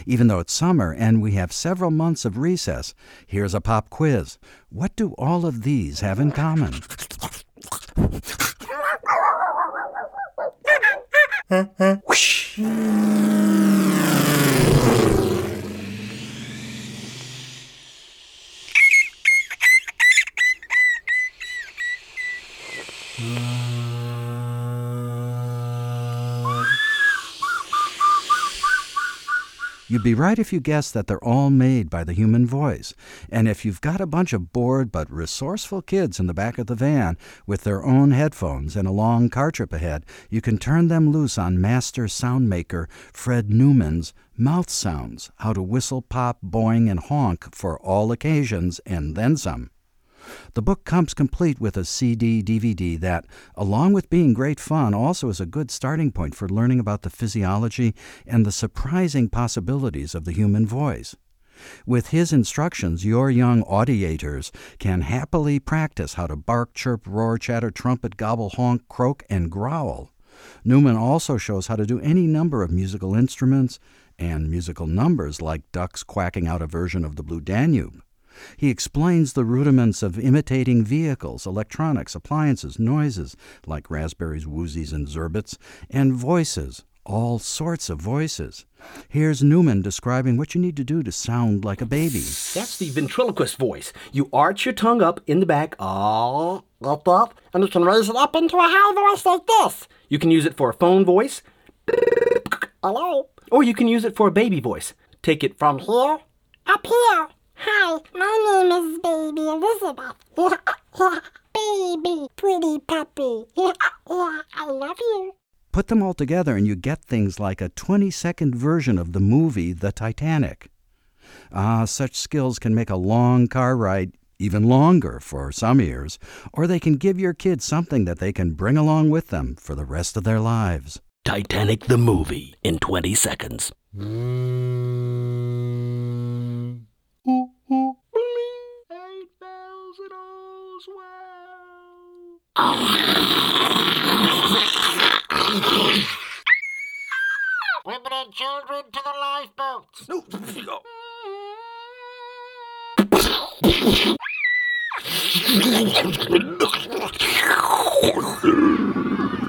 Even though it's summer and we have several months of recess, here's a pop quiz. What do all of these have in common? You'd be right if you guessed that they're all made by the human voice. And if you've got a bunch of bored but resourceful kids in the back of the van with their own headphones and a long car trip ahead, you can turn them loose on master sound maker Fred Newman's Mouth Sounds, How to Whistle, Pop, Boing, and Honk for All Occasions and Then Some. The book comes complete with a CD/DVD that, along with being great fun, also is a good starting point for learning about the physiology and the surprising possibilities of the human voice. With his instructions, your young audiators can happily practice how to bark, chirp, roar, chatter, trumpet, gobble, honk, croak, and growl. Newman also shows how to do any number of musical instruments and musical numbers like ducks quacking out a version of the Blue Danube. He explains the rudiments of imitating vehicles, electronics, appliances, noises like raspberries, woozies, and zerbits, and voices, all sorts of voices. Here's Newman describing what you need to do to sound like a baby. That's the ventriloquist voice. You arch your tongue up in the back, like that, and you can raise it up into a high voice like this. You can use it for a phone voice, hello, or you can use it for a baby voice. Take it from here, up here. Hi, my name is Baby Elizabeth. Baby, pretty puppy. I love you. Put them all together and you get things like a 20-second version of the movie The Titanic. Such skills can make a long car ride even longer for some ears, or they can give your kids something that they can bring along with them for the rest of their lives. Titanic the movie in 20 seconds. Women and children to the lifeboats. No.